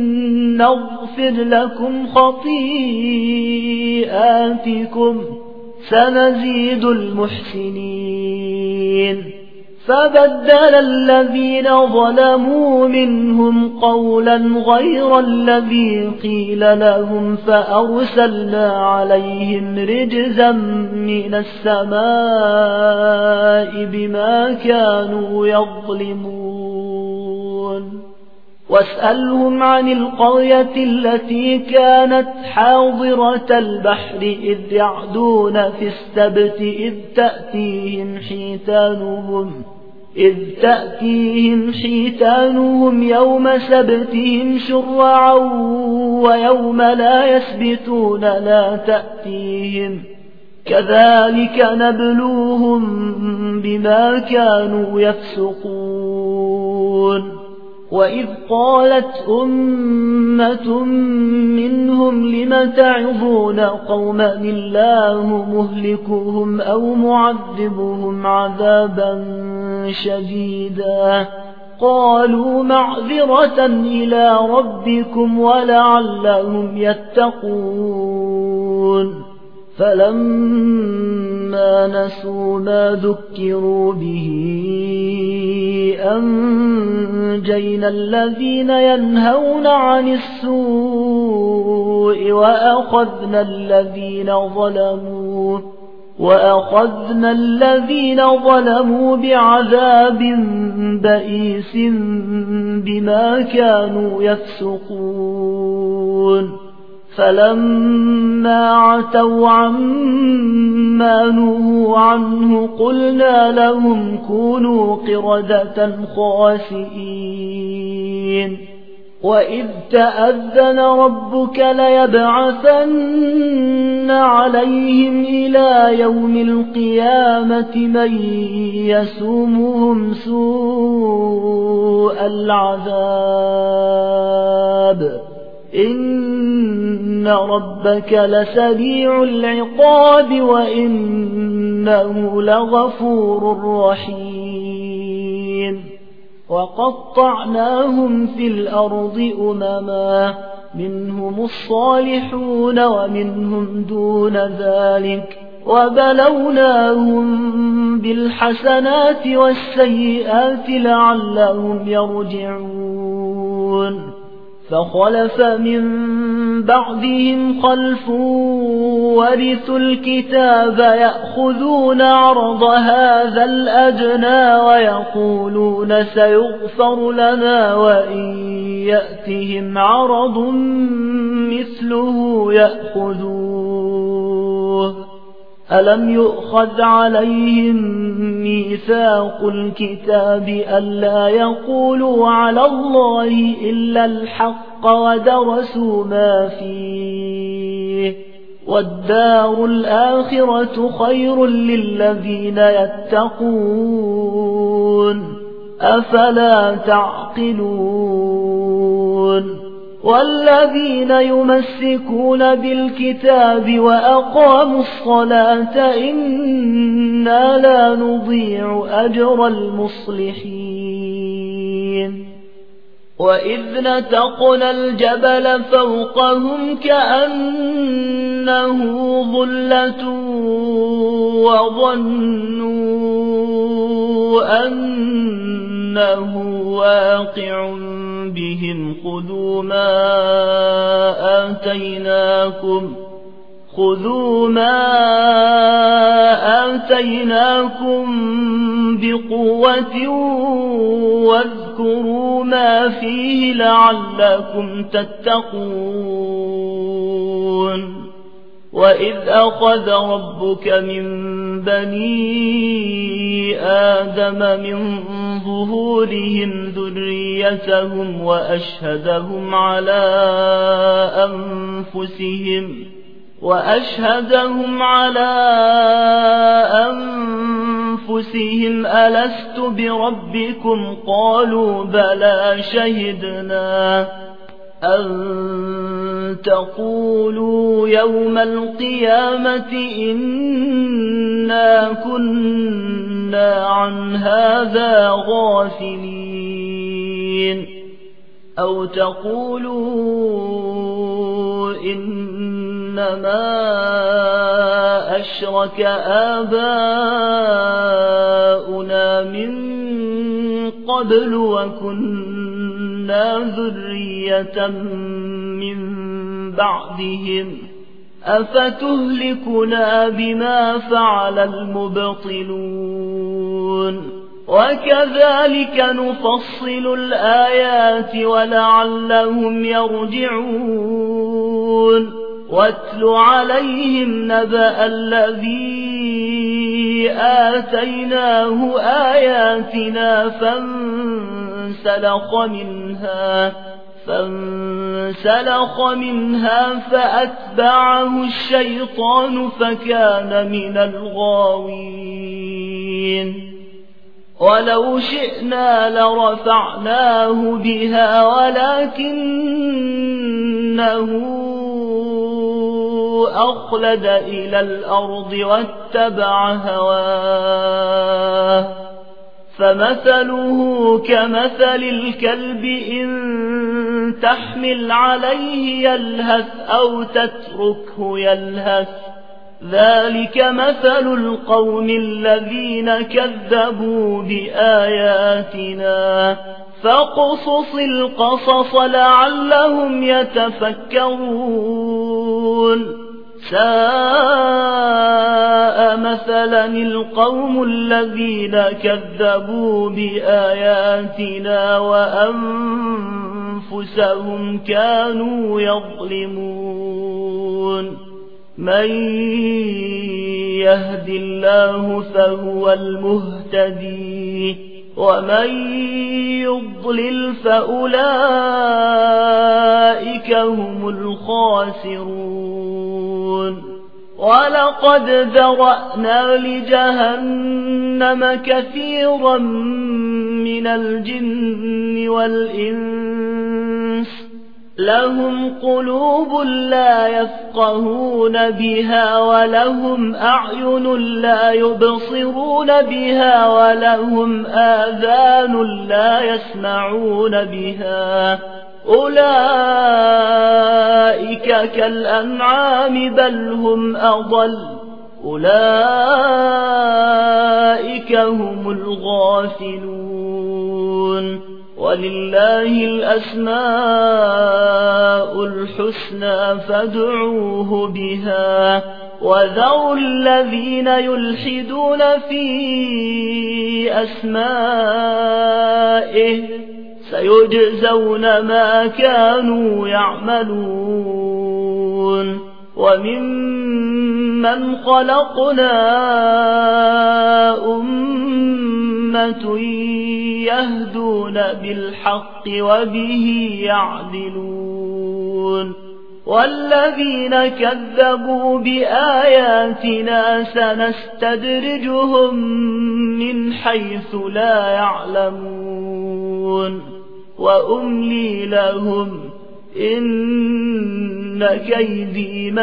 نغفر لكم خطيئاتكم سنزيد المحسنين فبدل الذين ظلموا منهم قولا غير الذي قيل لهم فأرسلنا عليهم رجزا من السماء بما كانوا يظلمون واسألهم عن القرية التي كانت حاضرة البحر إذ يعدون في السبت إذ تأتيهم حيتانهم إذ تأتيهم حيتانهم يوم سبتهم شرعا ويوم لا يسبتون لا تأتيهم كذلك نبلوهم بما كانوا يفسقون وإذ قالت أمة منهم لم تعظون قوما الله مهلكهم أو معذبهم عذابا شديدا قالوا معذرة إلى ربكم ولعلهم يتقون فلما نسوا ما ذكروا به أنجينا الذين ينهون عن السوء وأخذنا الذين ظلموا وأخذنا الذين ظلموا بعذاب بئيس بما كانوا يفسقون فلما عتوا عما نهوا عنه قلنا لهم كونوا قردة خاسئين وإذ تأذن ربك ليبعثن عليهم إلى يوم القيامة من يسومهم سوء العذاب إن ربك لسريع العقاب وإنه لغفور رحيم وقطعناهم في الأرض أمما منهم الصالحون ومنهم دون ذلك وبلوناهم بالحسنات والسيئات لعلهم يرجعون فخلف من بعدهم خلف ورثوا الكتاب يأخذون عرض هذا الأدنى ويقولون سيغفر لنا وإن يأتهم عرض مثله يأخذوه ألم يؤخذ عليهم ميثاق الكتاب ألا يقولوا على الله إلا الحق ودرسوا ما فيه والدار الآخرة خير للذين يتقون أفلا تعقلون والذين يمسكون بالكتاب وأقاموا الصلاة إنا لا نضيع أجر المصلحين وإذ نتقنا الجبل فوقهم كأنه ظلة وظنوا أنه واقع بهم خذوا ما آتيناكم خذوا ما آتيناكم بقوة واذكروا ما فيه لعلكم تتقون وإذ أخذ ربك من بني آدم من ظهورهم ذريتهم وأشهدهم على أنفسهم وأشهدهم على أنفسهم ألست بربكم قالوا بلى شهدنا أن تقولوا يوم القيامة إنا كنا عن هذا غافلين أو تقولوا إنما أشرك آباؤنا من قبل وكنا ذرية من بعدهم أفتهلكنا بما فعل المبطلون وكذلك نفصل الآيات ولعلهم يرجعون واتل عليهم نبأ الذي آتيناه آياتنا فانسلخ منها فانسلخ منها فأتبعه الشيطان فكان من الغاوين ولو شئنا لرفعناه بها ولكنه أخلد إلى الأرض واتبع هواه فمثله كمثل الكلب إن تحمل عليه يلهث أو تتركه يلهث ذلك مثل القوم الذين كذبوا بآياتنا فاقصص القصص لعلهم يتفكرون ساء مثلا القوم الذين كذبوا بآياتنا وأنفسهم كانوا يظلمون من يهد الله فهو المهتدي ومن يضلل فأولئك هم الخاسرون ولقد ذرأنا لجهنم كثيرا من الجن والإنس لهم قلوب لا يفقهون بها ولهم أعين لا يبصرون بها ولهم آذان لا يسمعون بها أولئك كالأنعام بل هم أضل أولئك هم الغافلون ولله الأسماء الحسنى فادعوه بها وذروا الذين يلحدون في أسمائه سيجزون ما كانوا يعملون وممن خلقنا أمة يهدون بالحق وبه يعدلون والذين كذبوا بآياتنا سنستدرجهم من حيث لا يعلمون وأملي لهم إن كيدي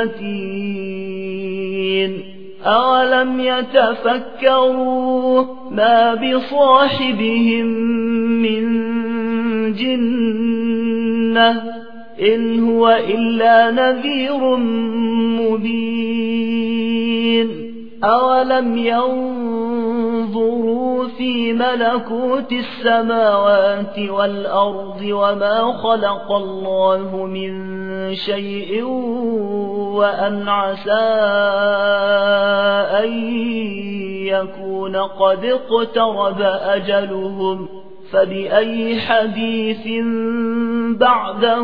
متين أولم يتفكروا ما بصاحبهم من جنة إن هو إلا نذير مبين أولم ينظروا في ملكوت السماوات والأرض وما خلق الله من شيء وأن عسى أن يكون قد اقترب أجلهم فبأي حديث بعده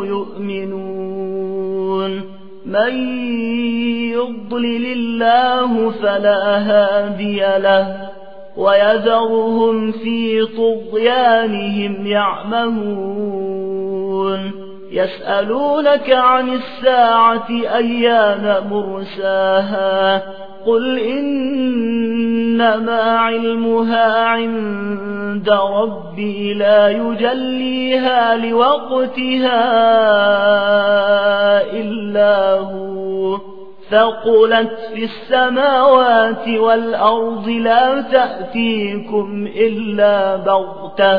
يؤمنون من يضلل الله فلا هادي له ويذرهم في طغيانهم يعمهون يسألونك عن الساعة أيان مرساها قل إنما علمها عند ربي لا يجليها لوقتها إلا هو ثقلت في السماوات والأرض لا تأتيكم إلا بغتة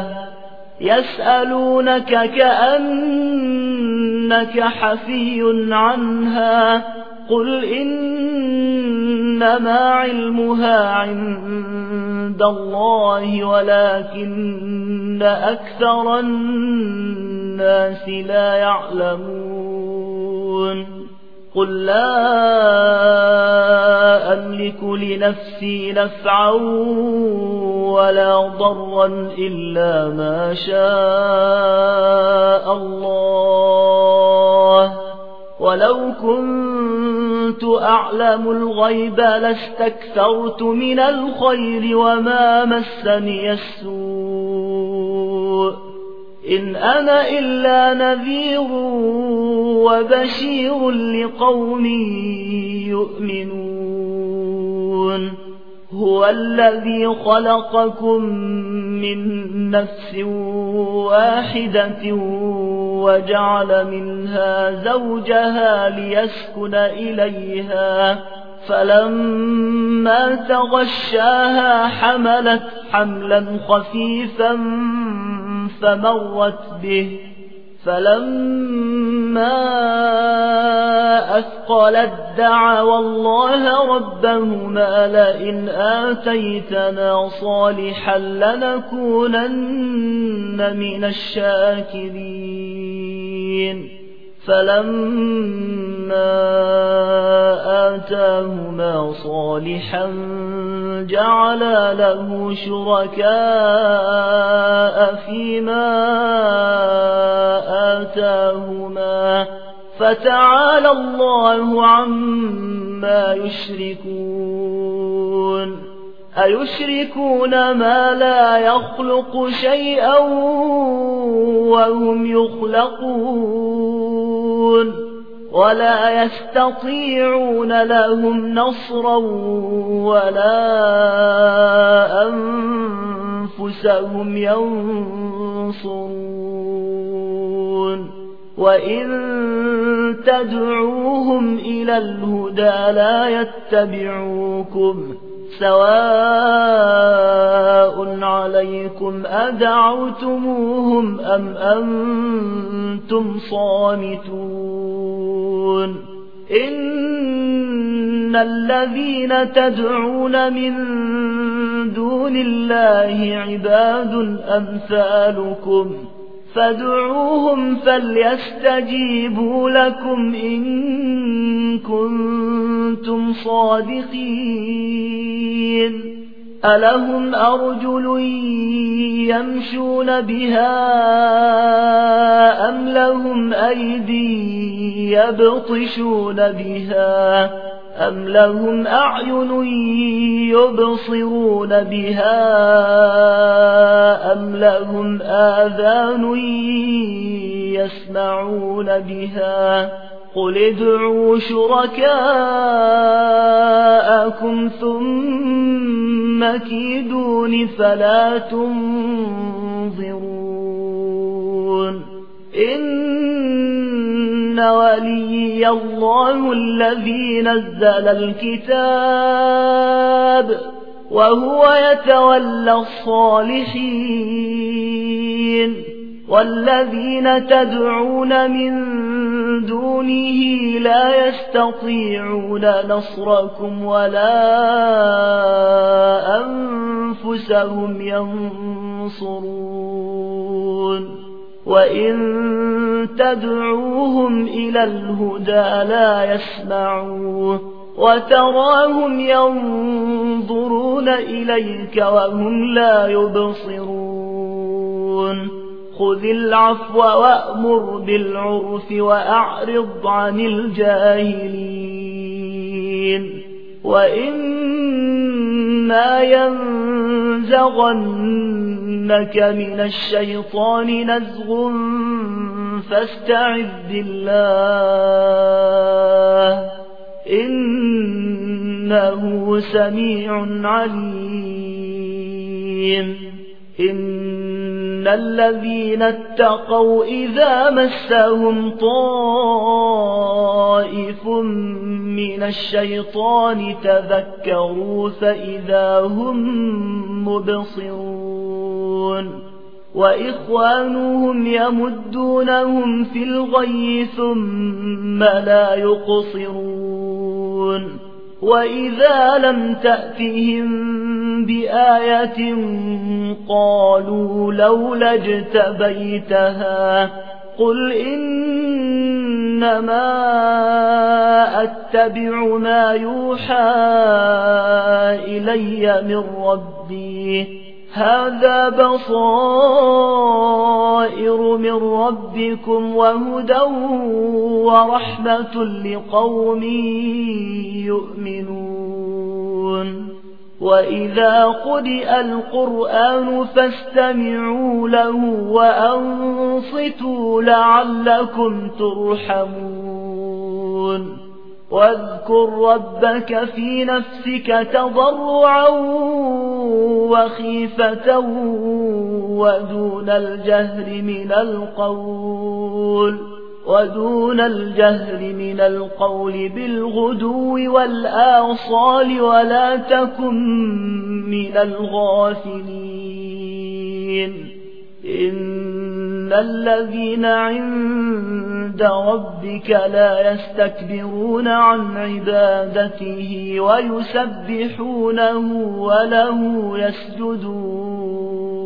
يسألونك كأنك حفي عنها قل إنما علمها عند الله ولكن أكثر الناس لا يعلمون قل لا أملك لنفسي نفعا ولا ضرا إلا ما شاء الله ولو كنت أعلم الغيب لاستكثرت من الخير وما مسني السوء إن أنا إلا نذير وبشير لقوم يؤمنون هو الذي خلقكم من نفس واحدة وجعل منها زوجها ليسكن إليها فلما تغشاها حملت حملا خفيفا فمرت به فلما أثقلت دعوا الله ربهما لئن آتيتنا صالحا لنكونن من الشاكرين فلما آتاهما صالحا جعلا له شركاء فيما آتاهما فتعالى الله عما يشركون أيشركون ما لا يخلق شيئا وهم يخلقون ولا يستطيعون لهم نصرا ولا أنفسهم ينصرون وإن تدعوهم إلى الهدى لا يتبعوكم سواء عليكم أدعوتموهم أم أنتم صامتون إن الذين تدعون من دون الله عباد أمثالكم فادعوهم فليستجيبوا لكم إن كنتم صادقين ألهم أرجل يمشون بها أم لهم أيدي يبطشون بها أم لهم أعين يبصرون بها أم لهم آذان يسمعون بها قل ادعوا شركاءكم ثم كيدون فلا تنظرون إن ولي الله الذي نزل الكتاب وهو يتولى الصالحين والذين تدعون من دونه لا يستطيعون نصركم ولا أنفسهم ينصرون وإن تدعوهم إلى الهدى لا يسمعوه وتراهم ينظرون إليك وهم لا يبصرون خذ العفو وأمر بالعرف وأعرض عن الجاهلين وإما ينزغنك من الشيطان نزغ فاستعذ بالله إنه سميع عليم إن الذين اتقوا إذا مسهم طائف من الشيطان تذكروا فإذا هم مبصرون وإخوانهم يمدونهم في الغي ثم لا يقصرون وإذا لم تأتهم بآية قالوا لولا اجتبيتها قل إنما أتبع ما يوحى إلي من ربي هذا بصائر من ربكم وهدى ورحمة لقوم يؤمنون وإذا قرئ القرآن فاستمعوا له وأنصتوا لعلكم ترحمون واذكر ربك في نفسك تضرعا وخيفة ودون الجهر من القول ودون الجهر من القول بالغدو والآصال ولا تكن من الغافلين إن الذين عند ربك لا يستكبرون عن عبادته ويسبحونه وله يسجدون